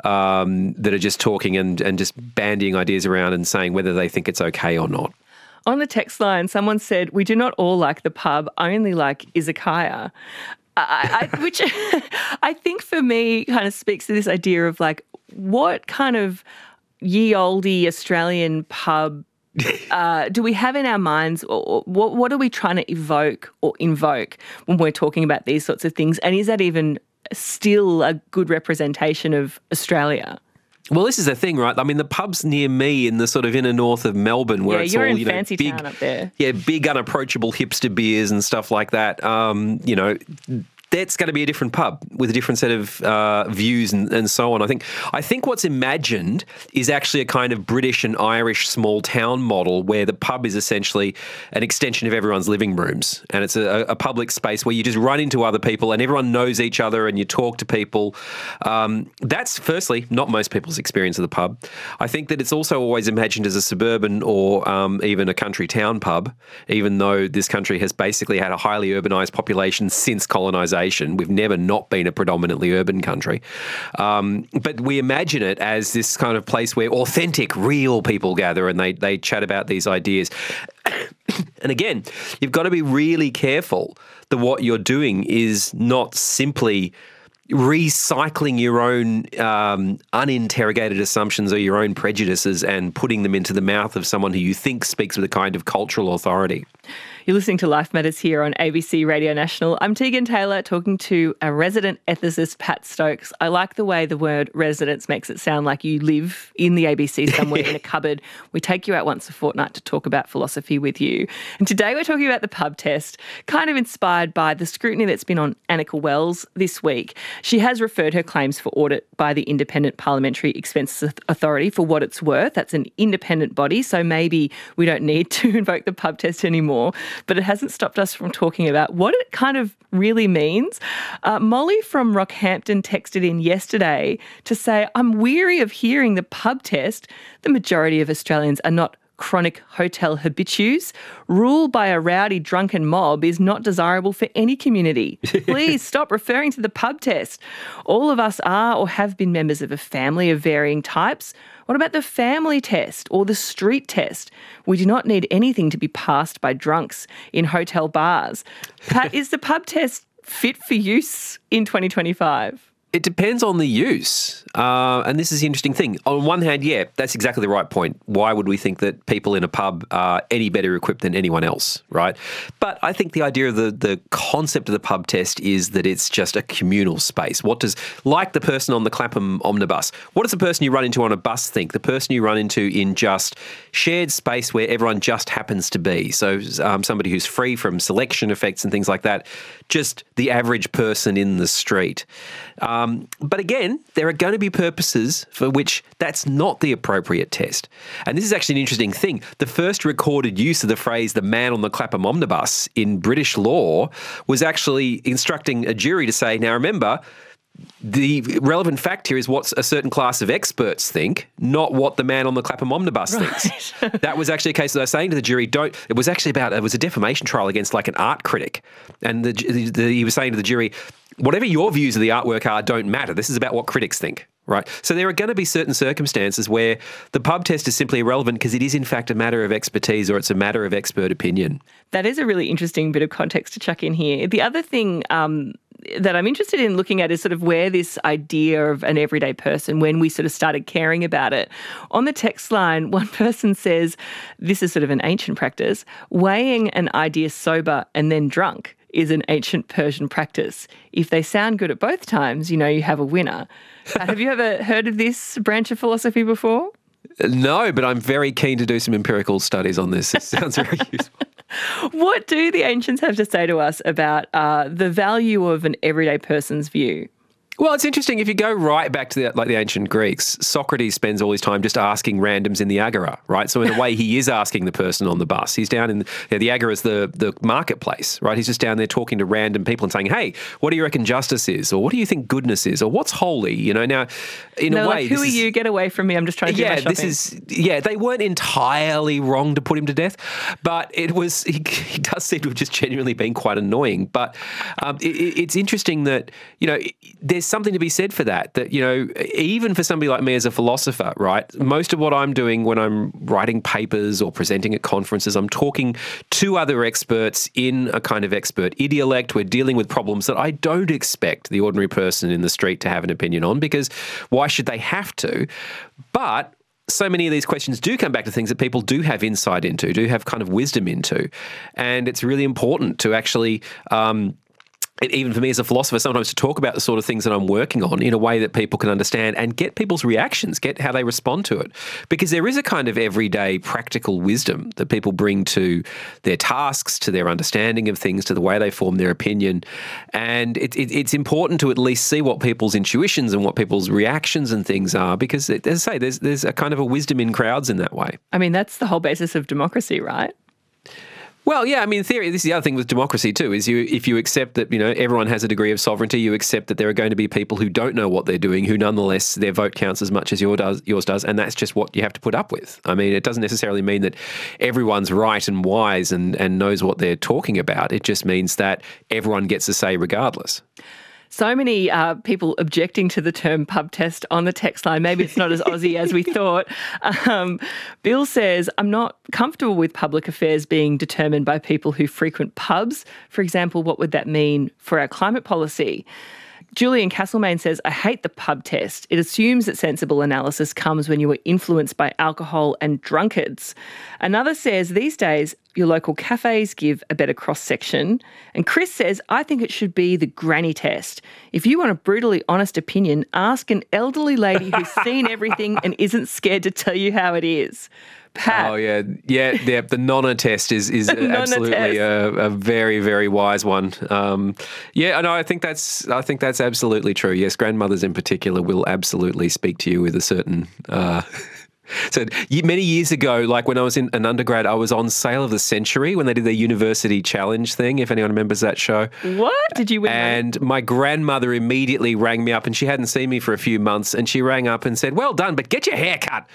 Speaker 15: um, that are just talking and, and just bandying ideas around and saying whether they think it's okay or not.
Speaker 3: On the text line, someone said, we do not all like the pub, only like izakaya. I, I, which I think for me kind of speaks to this idea of like, what kind of ye olde Australian pub uh, do we have in our minds, or what, what are we trying to evoke or invoke when we're talking about these sorts of things? And is that even still a good representation of Australia?
Speaker 15: Well, this is the thing, right? I mean, the pubs near me in the sort of inner north of Melbourne, where
Speaker 3: yeah,
Speaker 15: it's
Speaker 3: you're
Speaker 15: all,
Speaker 3: in
Speaker 15: you know,
Speaker 3: fancy
Speaker 15: big,
Speaker 3: town up there.
Speaker 15: Yeah, big unapproachable hipster beers and stuff like that. Um, you know, that's going to be a different pub with a different set of uh, views and, and so on. I think I think what's imagined is actually a kind of British and Irish small town model where the pub is essentially an extension of everyone's living rooms, and it's a, a public space where you just run into other people and everyone knows each other and you talk to people. Um, that's firstly not most people's experience of the pub. I think that it's also always imagined as a suburban or um, even a country town pub, even though this country has basically had a highly urbanised population since colonisation. We've never not been a predominantly urban country. Um, but we imagine it as this kind of place where authentic, real people gather and they, they chat about these ideas. And again, you've got to be really careful that what you're doing is not simply recycling your own um, uninterrogated assumptions or your own prejudices and putting them into the mouth of someone who you think speaks with a kind of cultural authority.
Speaker 3: You're listening to Life Matters here on A B C Radio National. I'm Tegan Taylor talking to a resident ethicist, Pat Stokes. I like the way the word residence makes it sound like you live in the A B C somewhere in a cupboard. We take you out once a fortnight to talk about philosophy with you. And today we're talking about the pub test, kind of inspired by the scrutiny that's been on Annika Wells this week. She has referred her claims for audit by the Independent Parliamentary Expenses Authority for what it's worth. That's an independent body, so maybe we don't need to invoke the pub test anymore. But it hasn't stopped us from talking about what it kind of really means. Uh, Molly from Rockhampton texted in yesterday to say, I'm weary of hearing the pub test. The majority of Australians are not chronic hotel habitues. Rule by a rowdy drunken mob is not desirable for any community. Please stop referring to the pub test. All of us are or have been members of a family of varying types. What about the family test or the street test? We do not need anything to be passed by drunks in hotel bars. Pat, is the pub test fit for use in twenty twenty-five?
Speaker 15: It depends on the use. Uh, and this is the interesting thing. On one hand, yeah, that's exactly the right point. Why would we think that people in a pub are any better equipped than anyone else, right? But I think the idea of the, the concept of the pub test is that it's just a communal space. What does, like the person on the Clapham omnibus, what does the person you run into on a bus think? The person you run into in just shared space where everyone just happens to be. So um, somebody who's free from selection effects and things like that, just the average person in the street. Um, but again, there are going to be purposes for which that's not the appropriate test. And this is actually an interesting thing. The first recorded use of the phrase the man on the Clapham omnibus in British law was actually instructing a jury to say, now remember, the relevant fact here is what a certain class of experts think, not what the man on the Clapham omnibus right. thinks. That was actually a case that I was saying to the jury, don't, it was actually about, it was a defamation trial against like an art critic. And the, the, the, he was saying to the jury, whatever your views of the artwork are don't matter. This is about what critics think. Right. So there are going to be certain circumstances where the pub test is simply irrelevant because it is in fact a matter of expertise or it's a matter of expert opinion.
Speaker 3: That is a really interesting bit of context to chuck in here. The other thing um, that I'm interested in looking at is sort of where this idea of an everyday person, when we sort of started caring about it. On the text line, one person says, this is sort of an ancient practice, weighing an idea sober and then drunk is an ancient Persian practice. If they sound good at both times, you know you have a winner. Uh, have you ever heard of this branch of philosophy before?
Speaker 15: No, but I'm very keen to do some empirical studies on this. It sounds very useful.
Speaker 3: What do the ancients have to say to us about uh, the value of an everyday person's view?
Speaker 15: Well, it's interesting. If you go right back to the, like the ancient Greeks, Socrates spends all his time just asking randoms in the agora, right? So in a way, he is asking the person on the bus. He's down in you know, the agora is the the marketplace, right? He's just down there talking to random people and saying, "Hey, what do you reckon justice is, or what do you think goodness is, or what's holy?" You know, now in
Speaker 3: no,
Speaker 15: a way,
Speaker 3: like, who are is, you? Get away from me! I'm just trying to do
Speaker 15: yeah,
Speaker 3: my shopping.
Speaker 15: this is yeah. They weren't entirely wrong to put him to death, but it was he, he does seem to have just genuinely been quite annoying. But um, it, it's interesting that you know there's something to be said for that, that, you know, even for somebody like me as a philosopher, right, most of what I'm doing when I'm writing papers or presenting at conferences, I'm talking to other experts in a kind of expert idiolect. We're dealing with problems that I don't expect the ordinary person in the street to have an opinion on, because why should they have to? But so many of these questions do come back to things that people do have insight into, do have kind of wisdom into. And it's really important to actually um, even for me as a philosopher, sometimes to talk about the sort of things that I'm working on in a way that people can understand and get people's reactions, get how they respond to it. Because there is a kind of everyday practical wisdom that people bring to their tasks, to their understanding of things, to the way they form their opinion. And it, it, it's important to at least see what people's intuitions and what people's reactions and things are, because, as I say, there's, there's a kind of a wisdom in crowds in that way.
Speaker 3: I mean, that's the whole basis of democracy, right?
Speaker 15: Well, yeah, I mean, in theory, this is the other thing with democracy too, is you if you accept that, you know, everyone has a degree of sovereignty, you accept that there are going to be people who don't know what they're doing, who nonetheless their vote counts as much as your does, yours does, and that's just what you have to put up with. I mean, it doesn't necessarily mean that everyone's right and wise and, and knows what they're talking about. It just means that everyone gets a say regardless.
Speaker 3: So many uh, people objecting to the term pub test on the text line. Maybe it's not as Aussie as we thought. Um, Bill says, I'm not comfortable with public affairs being determined by people who frequent pubs. For example, what would that mean for our climate policy? Julian Castlemaine says, I hate the pub test. It assumes that sensible analysis comes when you were influenced by alcohol and drunkards. Another says, these days, your local cafes give a better cross-section. And Chris says, I think it should be the granny test. If you want a brutally honest opinion, ask an elderly lady who's seen everything and isn't scared to tell you how it is. Pat.
Speaker 15: Oh yeah, yeah, yeah. The Nonna test is is absolutely a, a very very wise one. Um, yeah, I know. I think that's I think that's absolutely true. Yes, grandmothers in particular will absolutely speak to you with a certain. Uh, So many years ago, like when I was in an undergrad, I was on Sale of the Century when they did their university challenge thing, if anyone remembers that show.
Speaker 3: What? Did you win?
Speaker 15: And my grandmother immediately rang me up, and she hadn't seen me for a few months, and she rang up and said, well done, but get your hair cut.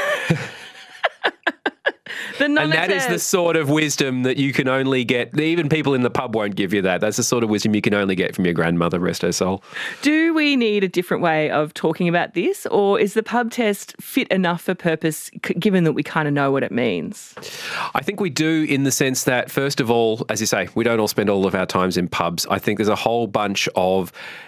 Speaker 3: The
Speaker 15: and that
Speaker 3: test.
Speaker 15: is the sort of wisdom that you can only get. Even people in the pub won't give you that. That's the sort of wisdom you can only get from your grandmother, rest her soul.
Speaker 3: Do we need a different way of talking about this, or is the pub test fit enough for purpose, given that we kind of know what it means?
Speaker 15: I think we do, in the sense that, first of all, as you say, we don't all spend all of our times in pubs. I think there's a whole bunch of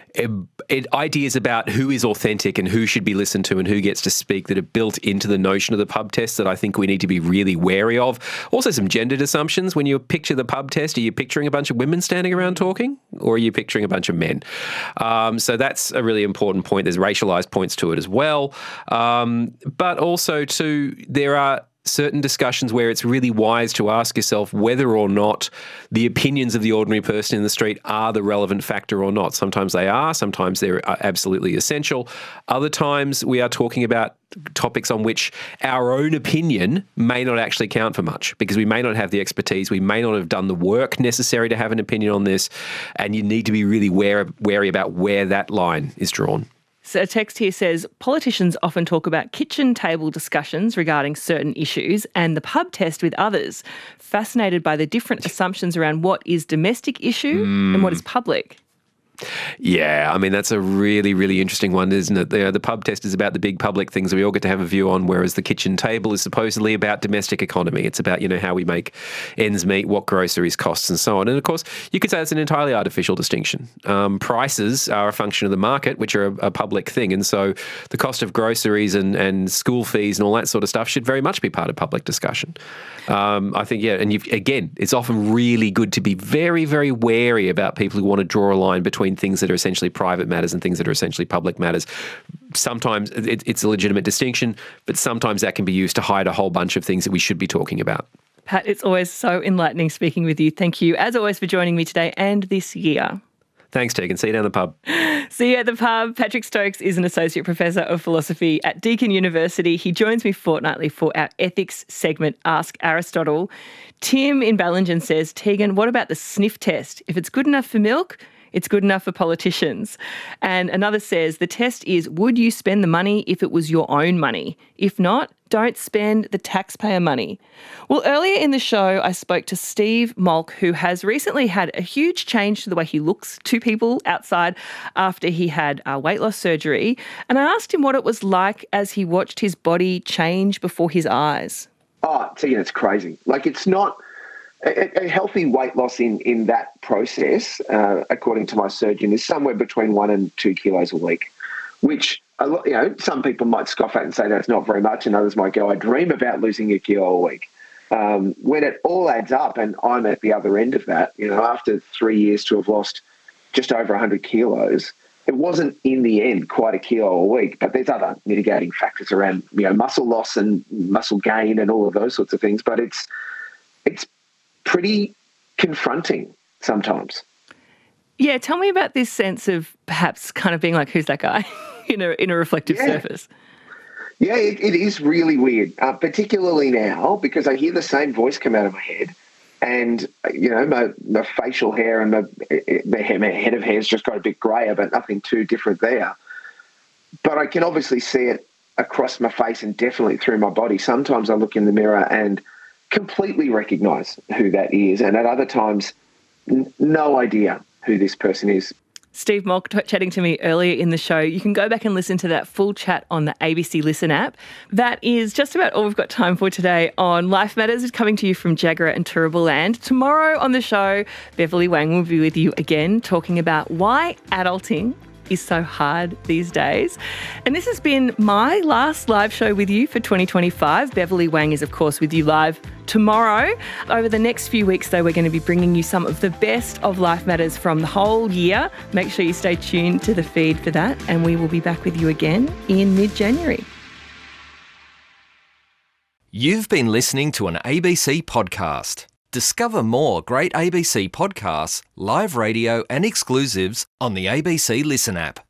Speaker 15: It, ideas about who is authentic and who should be listened to and who gets to speak that are built into the notion of the pub test that I think we need to be really wary of. Also, some gendered assumptions. When you picture the pub test, are you picturing a bunch of women standing around talking, or are you picturing a bunch of men? Um, so that's a really important point. There's racialized points to it as well. Um, but also, too, there are certain discussions where it's really wise to ask yourself whether or not the opinions of the ordinary person in the street are the relevant factor or not. Sometimes they are, sometimes they're absolutely essential. Other times we are talking about topics on which our own opinion may not actually count for much, because we may not have the expertise, we may not have done the work necessary to have an opinion on this, and you need to be really wary, wary about where that line is drawn.
Speaker 3: So a text here says, politicians often talk about kitchen table discussions regarding certain issues and the pub test with others, fascinated by the different assumptions around what is domestic issue mm. and what is public.
Speaker 15: Yeah, I mean, that's a really, really interesting one, isn't it? The, the pub test is about the big public things that we all get to have a view on, whereas the kitchen table is supposedly about domestic economy. It's about, you know, how we make ends meet, what groceries costs and so on. And of course, you could say it's an entirely artificial distinction. Um, prices are a function of the market, which are a, a public thing. And so the cost of groceries and, and school fees and all that sort of stuff should very much be part of public discussion. Um, I think, yeah, and you've, again, it's often really good to be very, very wary about people who want to draw a line between things that are essentially private matters and things that are essentially public matters. Sometimes it, it's a legitimate distinction, but sometimes that can be used to hide a whole bunch of things that we should be talking about.
Speaker 3: Pat, it's always so enlightening speaking with you. Thank you, as always, for joining me today and this year.
Speaker 15: Thanks, Tegan. See you down the pub.
Speaker 3: See you at the pub. Patrick Stokes is an Associate Professor of Philosophy at Deakin University. He joins me fortnightly for our ethics segment, Ask Aristotle. Tim in Ballingen says, Tegan, what about the sniff test? If it's good enough for milk, it's good enough for politicians. And another says, the test is, would you spend the money if it was your own money? If not, don't spend the taxpayer money. Well, earlier in the show, I spoke to Steve Molk, who has recently had a huge change to the way he looks to people outside after he had uh, weight loss surgery. And I asked him what it was like as he watched his body change before his eyes.
Speaker 4: Oh, Tegan, it's crazy. Like, it's not... A, a healthy weight loss in, in that process, uh, according to my surgeon, is somewhere between one and two kilos a week, which, a lot, you know, some people might scoff at and say that's not very much, and others might go, I dream about losing a kilo a week. Um, when it all adds up, and I'm at the other end of that, you know, after three years to have lost just over one hundred kilos, it wasn't in the end quite a kilo a week, but there's other mitigating factors around, you know, muscle loss and muscle gain and all of those sorts of things, but it's it's pretty confronting sometimes.
Speaker 3: Yeah, tell me about this sense of perhaps kind of being like, who's that guy in a in a reflective
Speaker 4: yeah.
Speaker 3: surface?
Speaker 4: Yeah, it, it is really weird, uh, particularly now because I hear the same voice come out of my head, and you know my, my facial hair and my, the hair, my head of hair's just got a bit greyer, but nothing too different there. But I can obviously see it across my face and definitely through my body. Sometimes I look in the mirror and completely recognise who that is, and at other times, n- no idea who this person is.
Speaker 3: Steve Molk t- chatting to me earlier in the show. You can go back and listen to that full chat on the A B C Listen app. That is just about all we've got time for today on Life Matters, coming to you from Jagera and Turrbal Land. Tomorrow on the show, Beverly Wang will be with you again, talking about why adulting is so hard these days. And this has been my last live show with you for twenty twenty-five. Beverly Wang is, of course, with you live tomorrow. Over the next few weeks, though, we're going to be bringing you some of the best of Life Matters from the whole year. Make sure you stay tuned to the feed for that, and we will be back with you again in mid-January.
Speaker 16: You've been listening to an A B C podcast. Discover more great A B C podcasts, live radio and exclusives on the A B C Listen app.